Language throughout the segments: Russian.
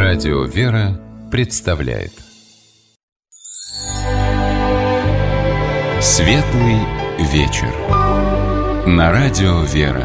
Радио «Вера» представляет Светлый вечер на Радио «Вера».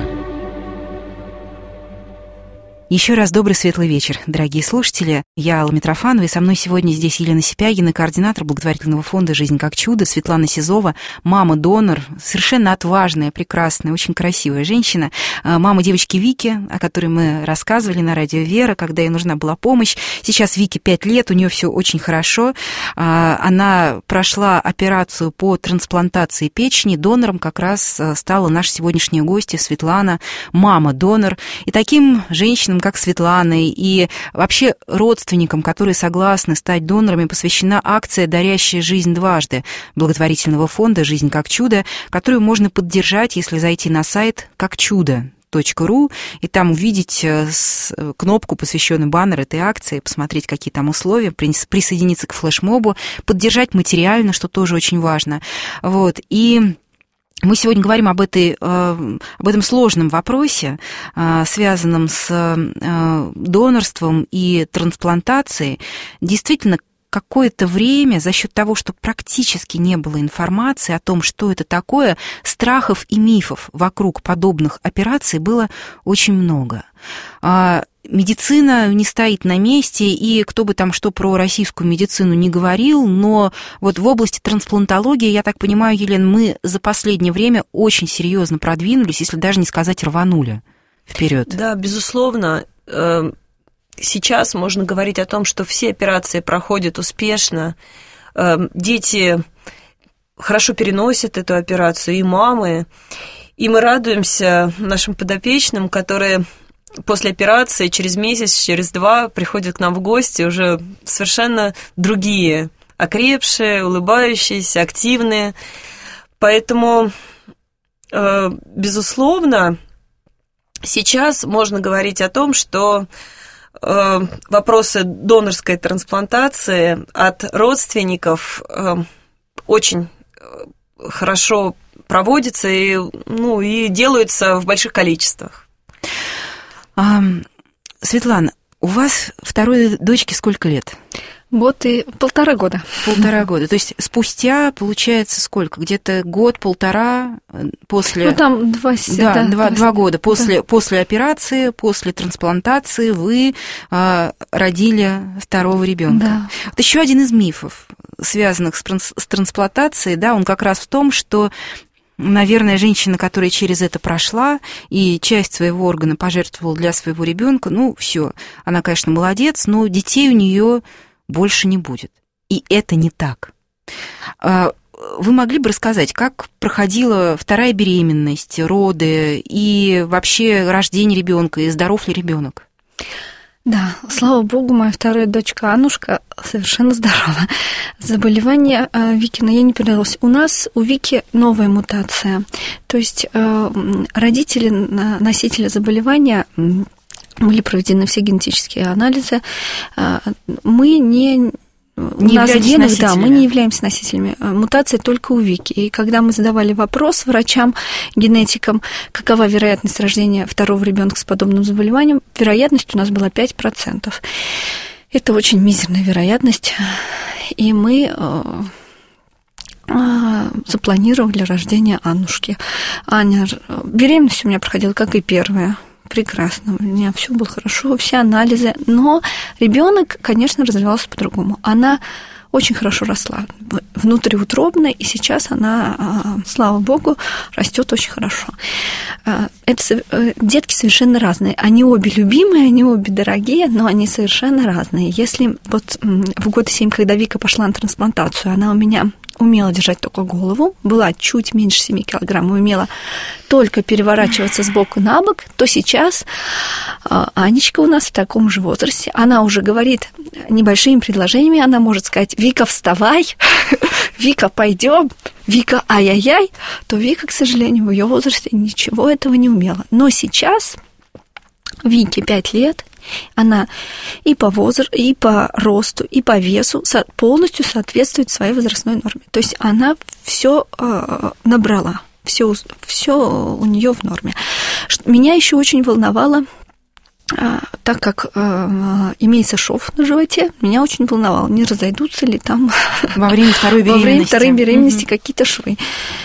Еще раз добрый светлый вечер, дорогие слушатели. Я Алла Митрофанова, и со мной сегодня здесь Елена Сипягина, координатор благотворительного фонда «Жизнь как чудо», Светлана Сизова, мама-донор, совершенно отважная, прекрасная, очень красивая женщина, мама девочки Вики, о которой мы рассказывали на Радио «Вера», когда ей нужна была помощь. Сейчас Вике 5 лет, у нее все очень хорошо. Она прошла операцию по трансплантации печени, донором как раз стала наша сегодняшняя гостья Светлана, мама-донор. И таким женщинам, как Светлана, и вообще родственникам, которые согласны стать донорами, посвящена акция «Дарящая жизнь дважды» благотворительного фонда «Жизнь как чудо», которую можно поддержать, если зайти на сайт какчудо.ру и там увидеть кнопку, посвященную баннер этой акции, посмотреть, какие там условия, присоединиться к флешмобу, поддержать материально, что тоже очень важно. Вот. И мы сегодня говорим об этом сложном вопросе, связанном с донорством и трансплантацией. Действительно, какое-то время за счет того, что практически не было информации о том, что это такое, страхов и мифов вокруг подобных операций было очень много. Медицина не стоит на месте, и кто бы там что про российскую медицину не говорил, но вот в области трансплантологии, я так понимаю, Елена, мы за последнее время очень серьезно продвинулись, если даже не сказать рванули вперед. Да, безусловно. Сейчас можно говорить о том, что все операции проходят успешно, дети хорошо переносят эту операцию, и мамы, и мы радуемся нашим подопечным, которые после операции через месяц, через 2 приходят к нам в гости уже совершенно другие, окрепшие, улыбающиеся, активные. Поэтому, безусловно, сейчас можно говорить о том, что вопросы донорской трансплантации от родственников очень хорошо проводятся и делаются в больших количествах. Светлана, у вас второй дочке сколько лет? 1.5 года. 1.5 года. То есть спустя, получается, сколько? Где-то год-полтора после... там 2 года. После операции, после трансплантации вы родили второго ребенка. Да. Вот еще один из мифов, связанных с трансплантацией, да, он как раз в том, что, наверное, женщина, которая через это прошла и часть своего органа пожертвовала для своего ребенка, все, она, конечно, молодец, но детей у нее больше не будет. И это не так. Вы могли бы рассказать, как проходила вторая беременность, роды и вообще рождение ребенка, и здоров ли ребенок? Да, слава богу, моя вторая дочка Аннушка совершенно здорова. Заболевание Викина ей не передалось. У нас, у Вики, новая мутация. То есть родители, носители заболевания, были проведены все генетические анализы. Мы не являемся носителями. Мутации только у Вики. И когда мы задавали вопрос врачам, генетикам, какова вероятность рождения второго ребенка с подобным заболеванием, вероятность у нас была 5%. Это очень мизерная вероятность. И мы запланировали рождение Аннушки. Беременность у меня проходила, как и первая. Прекрасно, у меня все было хорошо, все анализы, но ребенок, конечно, развивался по-другому. Она очень хорошо росла внутриутробно, и сейчас она, слава богу, растет очень хорошо. Детки совершенно разные. Они обе любимые, они обе дорогие, но они совершенно разные. Если вот в 1.7 года, когда Вика пошла на трансплантацию, она у меня умела держать только голову, была чуть меньше 7 килограмм, умела только переворачиваться с боку на бок, то сейчас Анечка у нас в таком же возрасте. Она уже говорит небольшими предложениями, она может сказать: Вика, вставай, Вика, пойдем, Вика, ай-яй-яй. То Вика, к сожалению, в ее возрасте ничего этого не умела. Но сейчас Вике 5 лет, она и по возрасту, и по росту, и по весу полностью соответствует своей возрастной норме. То есть она все набрала, все у нее в норме. Меня еще очень волновало так как имеется шов на животе, меня очень волновало, не разойдутся ли там во время второй беременности какие-то швы.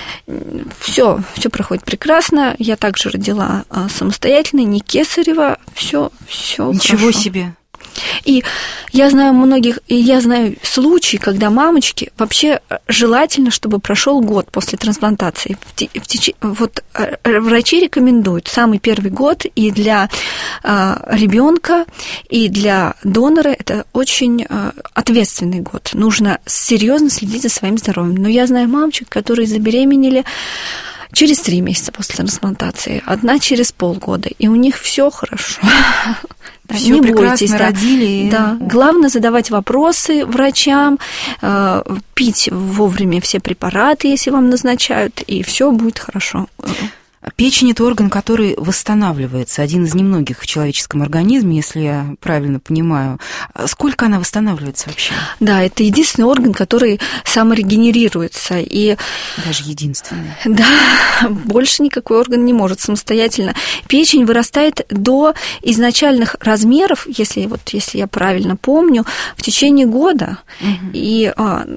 Все проходит прекрасно. Я также родила самостоятельно, не кесарево, все. Ничего хорошо. Себе. И я знаю случаи, когда мамочки вообще желательно, чтобы прошел год после трансплантации. Вот врачи рекомендуют самый первый год и для ребенка, и для донора это очень ответственный год. Нужно серьезно следить за своим здоровьем. Но я знаю мамочек, которые забеременели через 3 месяца после трансплантации, одна через полгода, и у них все хорошо. Все не прекрасно бойтесь, родили. Да. Главное задавать вопросы врачам, пить вовремя все препараты, если вам назначают, и все будет хорошо. Печень – это орган, который восстанавливается, один из немногих в человеческом организме, если я правильно понимаю. Сколько она восстанавливается вообще? Да, это единственный орган, который саморегенерируется. И... Даже единственный. Да, больше никакой орган не может самостоятельно. Печень вырастает до изначальных размеров, если я правильно помню, в течение года. Угу. И,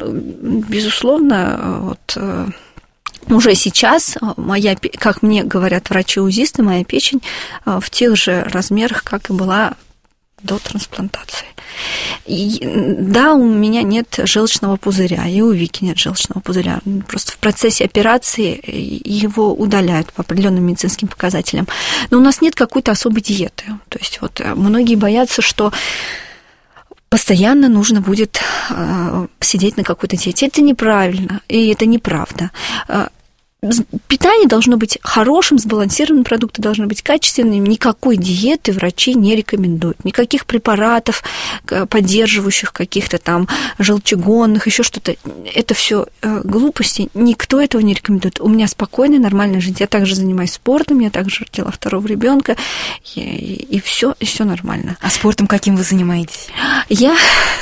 безусловно, уже сейчас как мне говорят врачи-узисты, моя печень в тех же размерах, как и была до трансплантации. И, да, у меня нет желчного пузыря, и у Вики нет желчного пузыря. Просто в процессе операции его удаляют по определенным медицинским показателям. Но у нас нет какой-то особой диеты. То есть многие боятся, что постоянно нужно будет сидеть на какой-то диете. Это неправильно, и это неправда. Питание должно быть хорошим, сбалансированным, продукты должны быть качественными. Никакой диеты врачи не рекомендуют. Никаких препаратов, поддерживающих каких-то там желчегонных, еще что-то. Это все глупости. Никто этого не рекомендует. У меня спокойная, нормальная жизнь. Я также занимаюсь спортом, я также родила 2-го ребенка, и все нормально. А спортом каким вы занимаетесь? Я,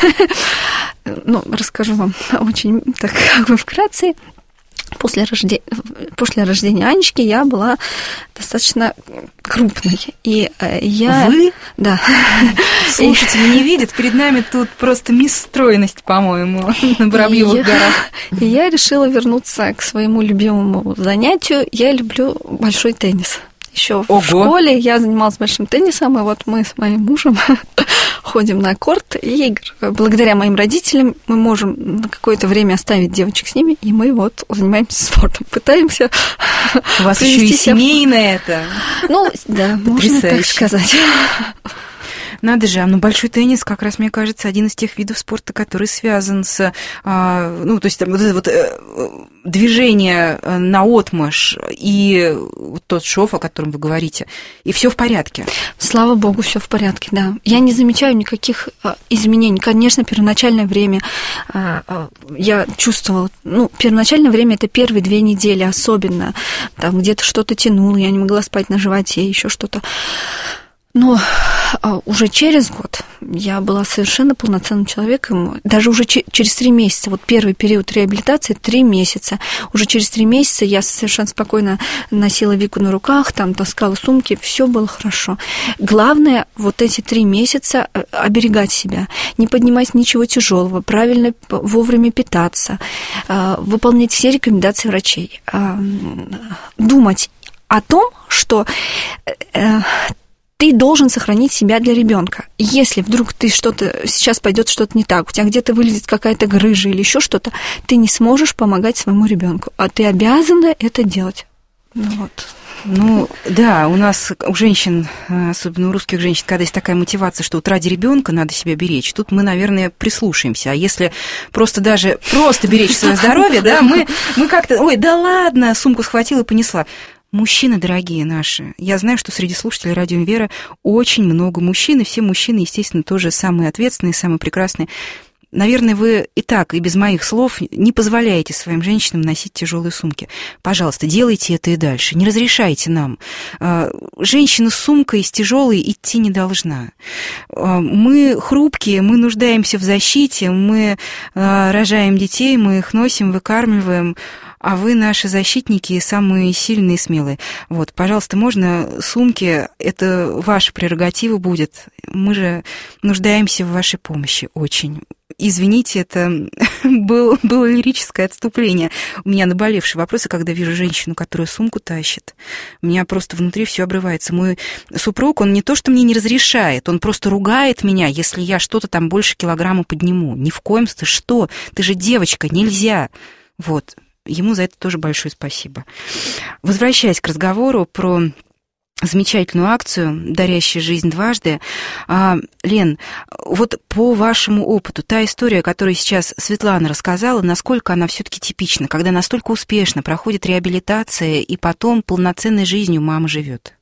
расскажу вам очень так вкратце. После рождения Анечки я была достаточно крупной. И я... Вы? Да. Слушатели не видят, перед нами тут просто мисс стройность, по-моему, на Воробьёвых горах. И я решила вернуться к своему любимому занятию. Я люблю большой теннис. Еще в школе я занималась большим теннисом, и вот мы с моим мужем ходим на корт, и благодаря моим родителям мы можем на какое-то время оставить девочек с ними, и мы занимаемся спортом, пытаемся. У вас еще и семейное это. Да, можно так сказать. Надо же, большой теннис, как раз, мне кажется, один из тех видов спорта, который связан с, движение наотмашь и тот шов, о котором вы говорите, и все в порядке. Слава богу, все в порядке, да. Я не замечаю никаких изменений. Конечно, первоначальное время я чувствовала, первоначальное время это первые 2 недели особенно, там где-то что-то тянуло, я не могла спать на животе, еще что-то. Но уже через год я была совершенно полноценным человеком. Даже уже через 3 месяца, первый период реабилитации, 3 месяца. Уже через 3 месяца я совершенно спокойно носила Вику на руках, там таскала сумки, все было хорошо. Главное, эти 3 месяца оберегать себя, не поднимать ничего тяжелого, правильно вовремя питаться, выполнять все рекомендации врачей, думать о том, что ты должен сохранить себя для ребенка. Если вдруг сейчас пойдет что-то не так, у тебя где-то вылезет какая-то грыжа или еще что-то, ты не сможешь помогать своему ребенку, а ты обязана это делать. Да, у нас, у женщин, особенно у русских женщин, когда есть такая мотивация, что ради ребенка надо себя беречь, тут мы, наверное, прислушаемся. А если просто беречь свое здоровье, да, мы как-то, да ладно, сумку схватила и понесла. Мужчины, дорогие наши, я знаю, что среди слушателей Радио Вера очень много мужчин, и все мужчины, естественно, тоже самые ответственные, самые прекрасные. Наверное, вы и так, и без моих слов не позволяете своим женщинам носить тяжелые сумки. Пожалуйста, делайте это и дальше, не разрешайте нам. Женщина с сумкой, с тяжелой идти не должна. Мы хрупкие, мы нуждаемся в защите, мы рожаем детей, мы их носим, выкармливаем. А вы наши защитники, самые сильные и смелые. Вот, пожалуйста, можно сумки, это ваша прерогатива будет. Мы же нуждаемся в вашей помощи очень. Извините, это было лирическое отступление. У меня наболевшие вопросы, когда вижу женщину, которая сумку тащит. У меня просто внутри все обрывается. Мой супруг, он не то, что мне не разрешает, он просто ругает меня, если я что-то там больше килограмма подниму. Ни в коем случае. Что? Ты же девочка, нельзя. Вот. Ему за это тоже большое спасибо. Возвращаясь к разговору про замечательную акцию «Дарящая жизнь дважды». Лен, вот по вашему опыту, та история, которую сейчас Светлана рассказала, насколько она все-таки типична, когда настолько успешно проходит реабилитация и потом полноценной жизнью мама живет?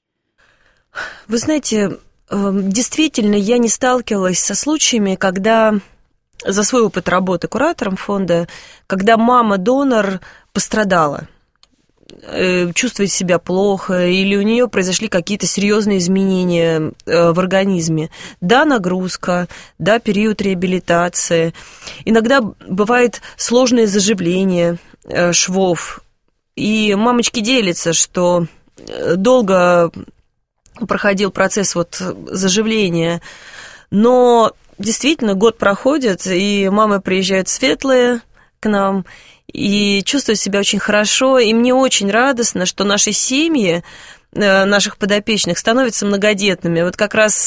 Вы знаете, действительно, я не сталкивалась со случаями, когда за свой опыт работы куратором фонда, когда мама-донор пострадала, чувствует себя плохо, или у нее произошли какие-то серьезные изменения в организме. Да, нагрузка, да, период реабилитации. Иногда бывает сложное заживление швов. И мамочки делятся, что долго проходил процесс вот заживления, но действительно год проходит, и мамы приезжают светлые к нам, и чувствую себя очень хорошо, и мне очень радостно, что наши семьи, наших подопечных, становятся многодетными. Вот как раз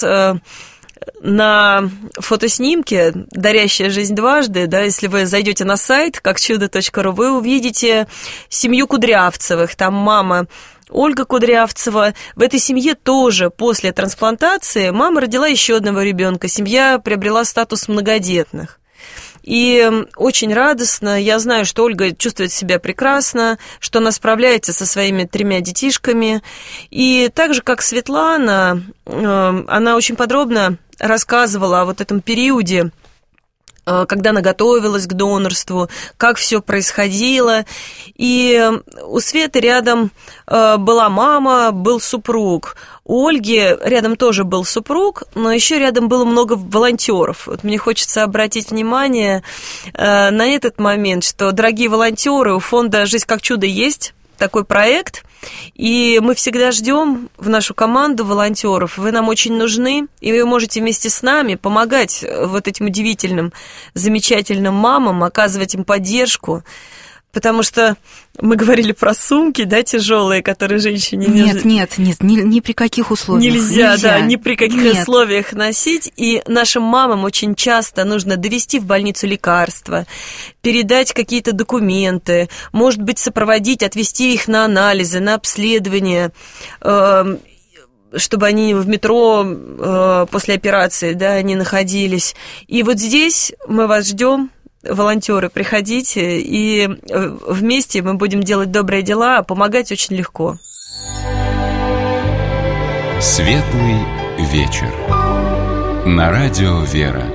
на фотоснимке «Дарящая жизнь дважды», да, если вы зайдете на сайт какчудо.ру, вы увидите семью Кудрявцевых, там мама Ольга Кудрявцева. В этой семье тоже после трансплантации мама родила еще одного ребенка, семья приобрела статус многодетных. И очень радостно. Я знаю, что Ольга чувствует себя прекрасно, что она справляется со своими 3 детишками. И так же, как Светлана, она очень подробно рассказывала о вот этом периоде, когда она готовилась к донорству, как все происходило. И у Светы рядом была мама, был супруг. У Ольги рядом тоже был супруг, но еще рядом было много волонтеров. Вот мне хочется обратить внимание на этот момент, что, дорогие волонтеры, у фонда «Жизнь как чудо» есть такой проект, и мы всегда ждем в нашу команду волонтеров. Вы нам очень нужны, и вы можете вместе с нами помогать вот этим удивительным, замечательным мамам, оказывать им поддержку. Потому что мы говорили про сумки, да, тяжелые, которые женщине Нет, ни при каких условиях. Нельзя, да, ни при каких условиях носить. И нашим мамам очень часто нужно довести в больницу лекарства, передать какие-то документы, может быть, сопроводить, отвезти их на анализы, на обследование, чтобы они в метро после операции, да, не находились. И вот здесь мы вас ждем. Волонтеры, приходите, и вместе мы будем делать добрые дела, а помогать очень легко. Светлый вечер. На радио «Вера».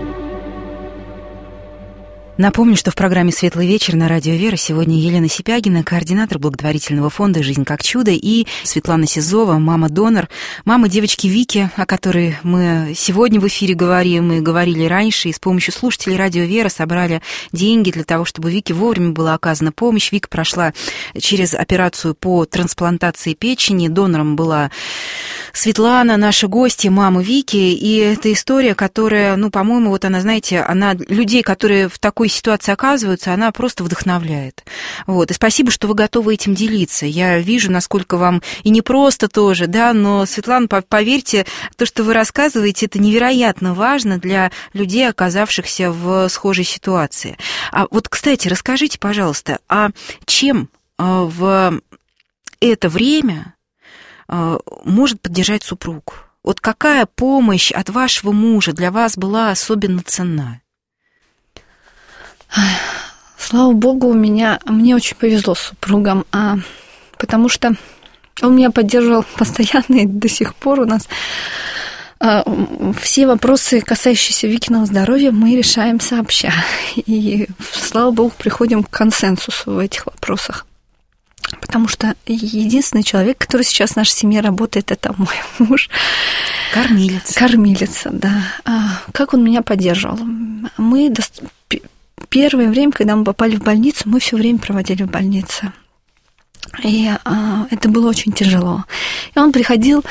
Напомню, что в программе «Светлый вечер» на радио «Вера» сегодня Елена Сипягина, координатор благотворительного фонда «Жизнь как чудо», и Светлана Сизова, мама-донор, мама девочки Вики, о которой мы сегодня в эфире говорим, и говорили раньше, и с помощью слушателей радио «Вера» собрали деньги для того, чтобы Вике вовремя была оказана помощь. Вика прошла через операцию по трансплантации печени, донором была Светлана, наша гостья, мама Вики, и это история, которая, ну, по-моему, вот она, знаете, она людей, которые в такой ситуации оказываются, она просто вдохновляет. Вот. И спасибо, что вы готовы этим делиться. Я вижу, насколько вам и непросто тоже, да, но, Светлана, поверьте, то, что вы рассказываете, это невероятно важно для людей, оказавшихся в схожей ситуации. А вот, кстати, расскажите, пожалуйста, а чем в это время может поддержать супруг? Вот какая помощь от вашего мужа для вас была особенно ценна? Слава богу, мне очень повезло с супругом, потому что он меня поддерживал постоянно, и до сих пор у нас все вопросы, касающиеся Викиного здоровья, мы решаем сообща. И, слава богу, приходим к консенсусу в этих вопросах. Потому что единственный человек, который сейчас в нашей семье работает, это мой муж. Кормилец. Кормилец, да. Как он меня поддерживал? Мы первое время, когда мы попали в больницу, мы все время проводили в больнице. И это было очень тяжело. И он приходил,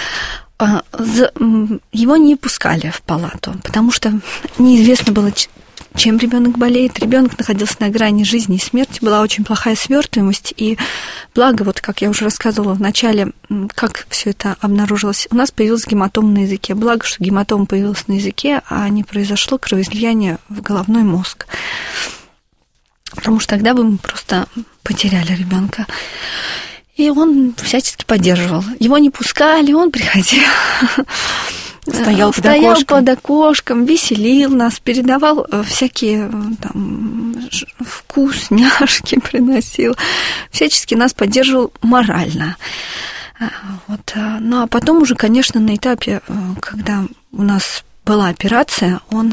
его не пускали в палату, потому что неизвестно было, чем ребенок болеет. Ребенок находился на грани жизни и смерти, была очень плохая свертываемость. И благо, вот как я уже рассказывала в начале, как все это обнаружилось, у нас появилась гематома на языке. Благо, что гематома появилась на языке, а не произошло кровоизлияние в головной мозг. Потому что тогда бы мы просто потеряли ребенка. И он всячески поддерживал. Его не пускали, он приходил. Стоял под окошком, веселил нас, передавал всякие там вкусняшки, приносил. Всячески нас поддерживал морально. Вот. Ну, а потом уже, конечно, на этапе, когда у нас была операция, он...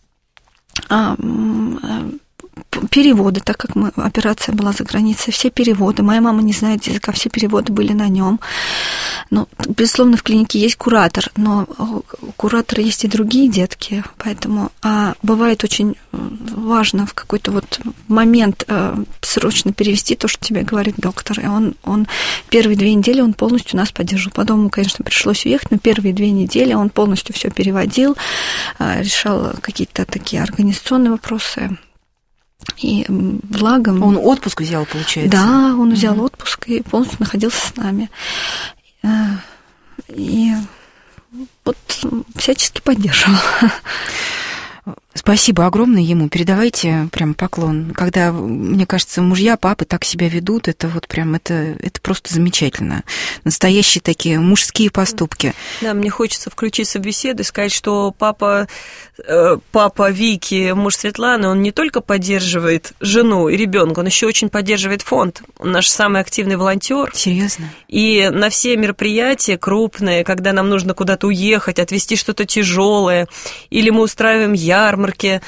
переводы, так как операция была за границей, все переводы, моя мама не знает языка, все переводы были на нем. Ну, безусловно, в клинике есть куратор, но у куратора есть и другие детки, поэтому бывает очень важно в какой-то вот момент срочно перевести то, что тебе говорит доктор. И он первые 2 недели он полностью нас поддерживал. Потом ему, конечно, пришлось уехать, но первые 2 недели он полностью все переводил, решал какие-то такие организационные вопросы. И благо... Он отпуск взял, получается? Да, он взял отпуск и полностью находился с нами. И вот всячески поддерживал. Спасибо огромное ему. Передавайте прям поклон. Когда, мне кажется, мужья, папы так себя ведут, это вот прям, это просто замечательно. Настоящие такие мужские поступки. Да, мне хочется включиться в беседу и сказать, что папа Вики, муж Светланы, он не только поддерживает жену и ребенка, он еще очень поддерживает фонд. Он наш самый активный волонтер. Серьезно? И на все мероприятия крупные, когда нам нужно куда-то уехать, отвезти что-то тяжелое, или мы устраиваем ярмарки,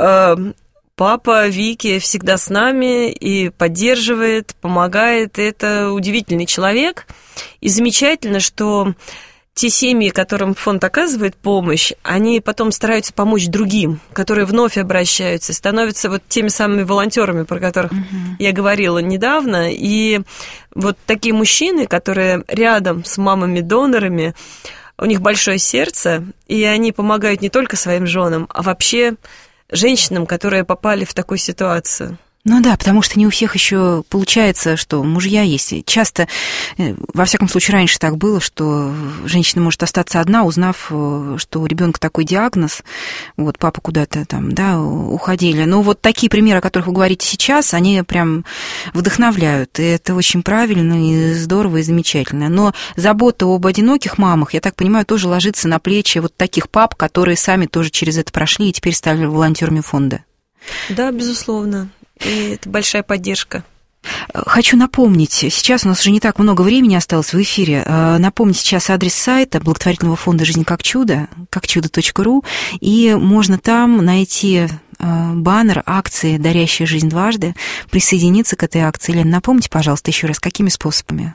папа Вики всегда с нами и поддерживает, помогает. Это удивительный человек. И замечательно, что те семьи, которым фонд оказывает помощь, они потом стараются помочь другим, которые вновь обращаются, становятся вот теми самыми волонтерами, про которых я говорила недавно. И вот такие мужчины, которые рядом с мамами-донорами, у них большое сердце, и они помогают не только своим женам, а вообще женщинам, которые попали в такую ситуацию. Ну да, потому что не у всех еще получается, что мужья есть. Часто, во всяком случае, раньше так было, что женщина может остаться одна, узнав, что у ребенка такой диагноз. Вот, папа куда-то там, да, уходили. Но вот такие примеры, о которых вы говорите сейчас, они прям вдохновляют. И это очень правильно, и здорово, и замечательно. Но забота об одиноких мамах, я так понимаю, тоже ложится на плечи вот таких пап, которые сами тоже через это прошли и теперь стали волонтерами фонда. Да, безусловно. И это большая поддержка. Хочу напомнить, сейчас у нас уже не так много времени осталось в эфире, напомнить сейчас адрес сайта благотворительного фонда «Жизнь как чудо», какчудо.ру, и можно там найти баннер акции «Дарящая жизнь дважды», присоединиться к этой акции. Лена, напомните, пожалуйста, еще раз, какими способами?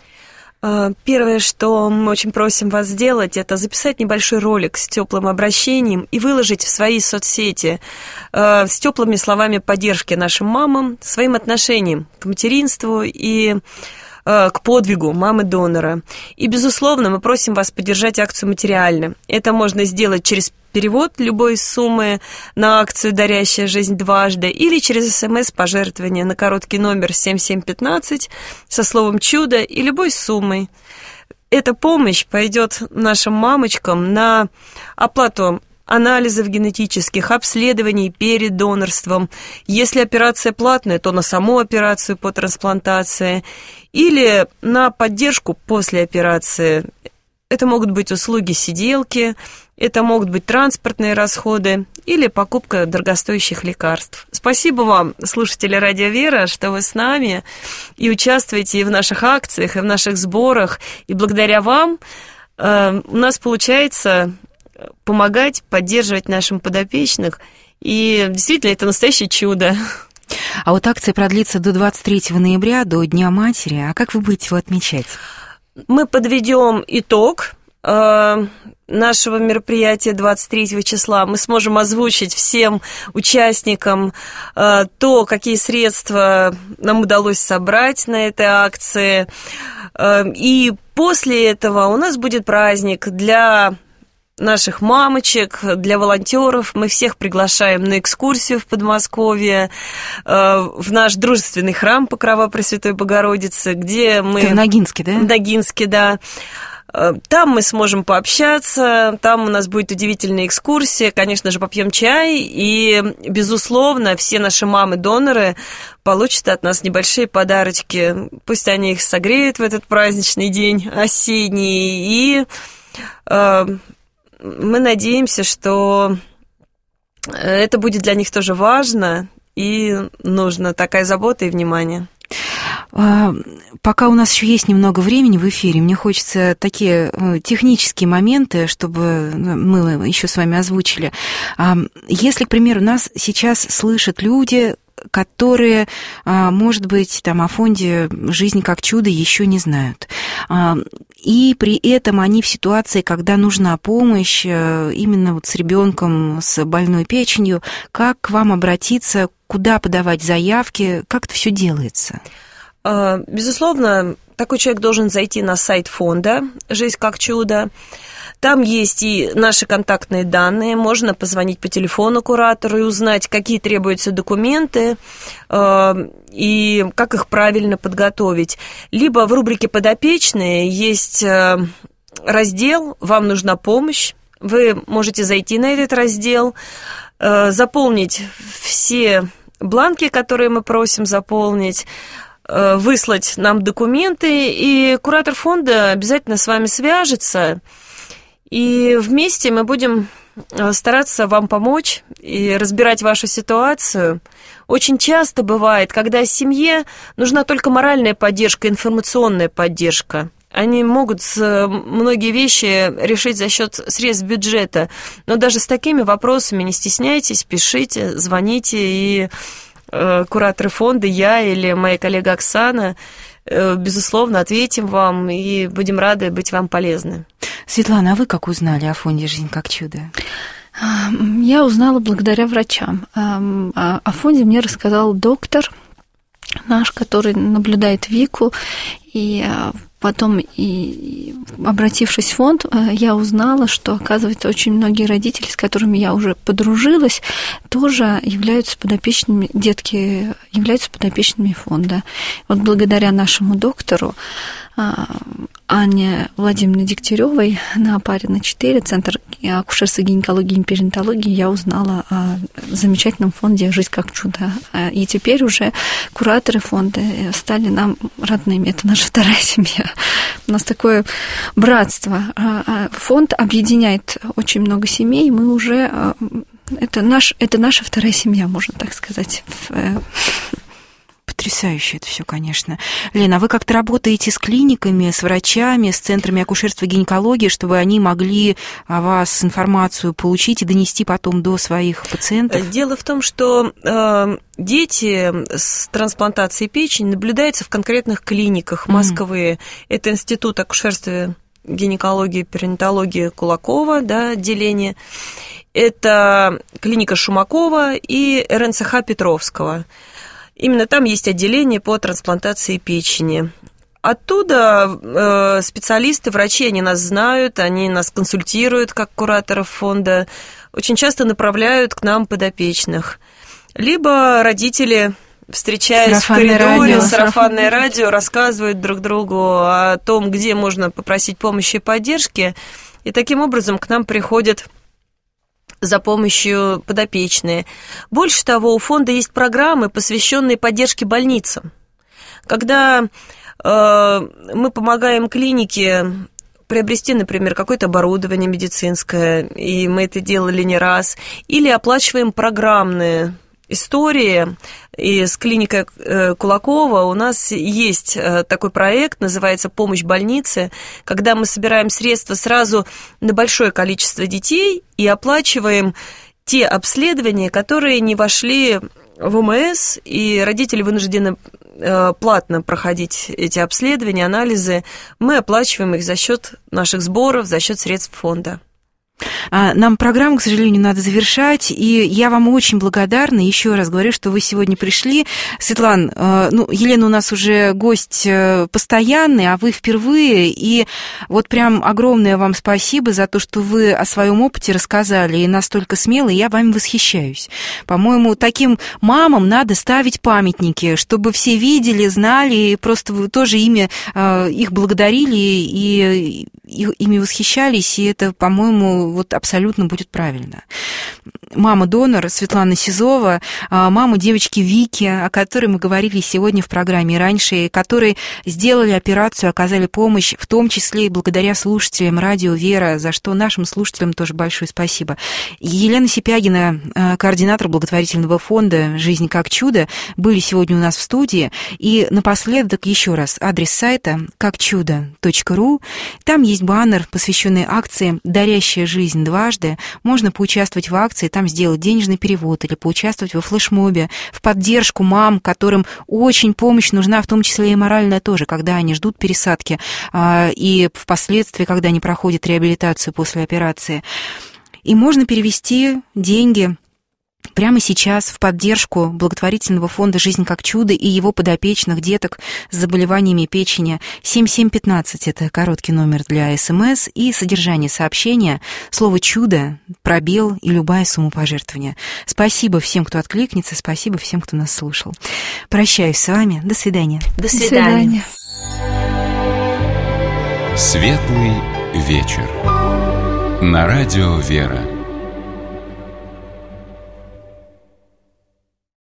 Первое, что мы очень просим вас сделать, это записать небольшой ролик с теплым обращением и выложить в свои соцсети с теплыми словами поддержки нашим мамам, своим отношением к материнству и к подвигу мамы-донора. И, безусловно, мы просим вас поддержать акцию материально. Это можно сделать через перевод любой суммы на акцию «Дарящая жизнь дважды» или через СМС-пожертвование на короткий номер 7715 со словом «чудо» и любой суммой. Эта помощь пойдет нашим мамочкам на оплату анализов генетических, обследований перед донорством. Если операция платная, то на саму операцию по трансплантации или на поддержку после операции. Это могут быть услуги сиделки, это могут быть транспортные расходы или покупка дорогостоящих лекарств. Спасибо вам, слушатели Радио Вера, что вы с нами и участвуете и в наших акциях, и в наших сборах. И благодаря вам у нас получается помогать, поддерживать нашим подопечных. И действительно, это настоящее чудо. А вот акция продлится до 23 ноября, до Дня матери. А как вы будете его отмечать? Мы подведем итог нашего мероприятия 23 числа мы сможем озвучить всем участникам то, какие средства нам удалось собрать на этой акции. И после этого у нас будет праздник для наших мамочек, для волонтеров. Мы всех приглашаем на экскурсию в Подмосковье, в наш дружественный храм Покрова Пресвятой Богородицы, где мы... Это в Ногинске, да? В Ногинске, да. Там мы сможем пообщаться, там у нас будет удивительная экскурсия, конечно же, попьем чай, и, безусловно, все наши мамы-доноры получат от нас небольшие подарочки. Пусть они их согреют в этот праздничный день осенний, и мы надеемся, что это будет для них тоже важно и нужно, такая забота и внимание. Пока у нас еще есть немного времени в эфире, мне хочется такие технические моменты, чтобы мы еще с вами озвучили. Если, к примеру, нас сейчас слышат люди, которые, может быть, там о фонде «Жизнь как чудо» еще не знают. И при этом они в ситуации, когда нужна помощь именно вот с ребенком с больной печенью, как к вам обратиться, куда подавать заявки, как это все делается? Безусловно, такой человек должен зайти на сайт фонда «Жизнь как чудо». Там есть и наши контактные данные, можно позвонить по телефону куратору и узнать, какие требуются документы и как их правильно подготовить. Либо в рубрике «Подопечные» есть раздел «Вам нужна помощь». Вы можете зайти на этот раздел, заполнить все бланки, которые мы просим заполнить, выслать нам документы, и куратор фонда обязательно с вами свяжется, и вместе мы будем стараться вам помочь и разбирать вашу ситуацию. Очень часто бывает, когда семье нужна только моральная поддержка, информационная поддержка. Они могут многие вещи решить за счет средств бюджета, но даже с такими вопросами не стесняйтесь, пишите, звоните, и кураторы фонда, я или моя коллега Оксана, безусловно, ответим вам и будем рады быть вам полезны. Светлана, а вы как узнали о фонде «Жизнь как чудо»? Я узнала благодаря врачам. О фонде мне рассказал доктор наш, который наблюдает Вику, и потом, и обратившись в фонд, я узнала, что, оказывается, очень многие родители, с которыми я уже подружилась, тоже являются подопечными, детки являются подопечными фонда. Вот благодаря нашему доктору Анне Владимировне Дегтяревой на Опарина 4, Центр акушерства, гинекологии и перинатологии, я узнала о замечательном фонде «Жизнь как чудо». И теперь уже кураторы фонда стали нам родными. Это наша вторая семья. У нас такое братство. Фонд объединяет очень много семей. Мы уже... Это наша вторая семья, можно так сказать. Потрясающе это все, конечно. Лена, а вы как-то работаете с клиниками, с врачами, с центрами акушерства и гинекологии, чтобы они могли о вас информацию получить и донести потом до своих пациентов? Дело в том, что дети с трансплантацией печени наблюдаются в конкретных клиниках Москвы. Это Институт акушерства, гинекологии, перинатологии Кулакова, да, отделение. Это клиника Шумакова и РНЦХ Петровского. Именно там есть отделение по трансплантации печени. Оттуда специалисты, врачи, они нас знают, они нас консультируют как кураторов фонда, очень часто направляют к нам подопечных. Либо родители, встречаясь в коридоре, сарафанное радио, рассказывают друг другу о том, где можно попросить помощи и поддержки, и таким образом к нам приходят за помощью подопечные. Больше того, у фонда есть программы, посвященные поддержке больницам. Когда мы помогаем клинике приобрести, например, какое-то оборудование медицинское, и мы это делали не раз, или оплачиваем программные истории. И с клиникой Кулакова у нас есть такой проект, называется «Помощь больнице», когда мы собираем средства сразу на большое количество детей и оплачиваем те обследования, которые не вошли в ОМС, и родители вынуждены платно проходить эти обследования, анализы. Мы оплачиваем их за счет наших сборов, за счет средств фонда. Нам программу, к сожалению, надо завершать, и я вам очень благодарна. Еще раз говорю, что вы сегодня пришли. Светлана, Елена у нас уже гость постоянный, а вы впервые, и вот прям огромное вам спасибо за то, что вы о своем опыте рассказали, и настолько смело, и я вами восхищаюсь. По-моему, таким мамам надо ставить памятники, чтобы все видели, знали, и просто вы тоже их благодарили, и ими восхищались, и это, по-моему, вот абсолютно будет правильно. Мама-донор Светлана Сизова, мама девочки Вики, о которой мы говорили сегодня в программе раньше, которые сделали операцию, оказали помощь, в том числе и благодаря слушателям радио «Вера», за что нашим слушателям тоже большое спасибо. Елена Сипягина, координатор благотворительного фонда «Жизнь как чудо», были сегодня у нас в студии. И напоследок еще раз адрес сайта какчудо.ру. Там есть баннер, посвященный акции «Дарящая жизнь дважды». Можно поучаствовать в акции, там сделать денежный перевод или поучаствовать во флешмобе в поддержку мам, которым очень помощь нужна, в том числе и моральная тоже, когда они ждут пересадки и впоследствии, когда они проходят реабилитацию после операции. И можно перевести деньги прямо сейчас в поддержку благотворительного фонда «Жизнь как чудо» и его подопечных деток с заболеваниями печени. 7715 – это короткий номер для СМС, и содержание сообщения, слово «чудо», пробел и любая сумма пожертвования. Спасибо всем, кто откликнется, спасибо всем, кто нас слушал. Прощаюсь с вами. До свидания. До свидания. Светлый вечер. На радио «Вера».